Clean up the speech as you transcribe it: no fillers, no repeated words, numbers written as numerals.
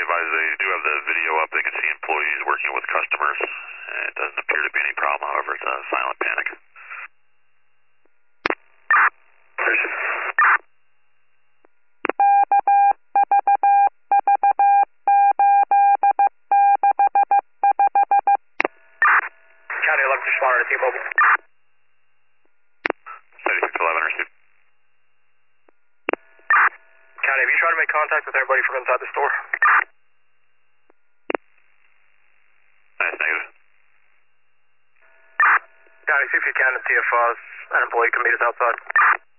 advise they do have the video up. They can see employees working with customers. It doesn't appear to be any problem, however. It's a silent panic. County 11 responder to T-Mobile. 7611 received. County, have you tried to make contact with anybody from inside the store? That's negative. County, see if you can, and see if an employee can meet us outside.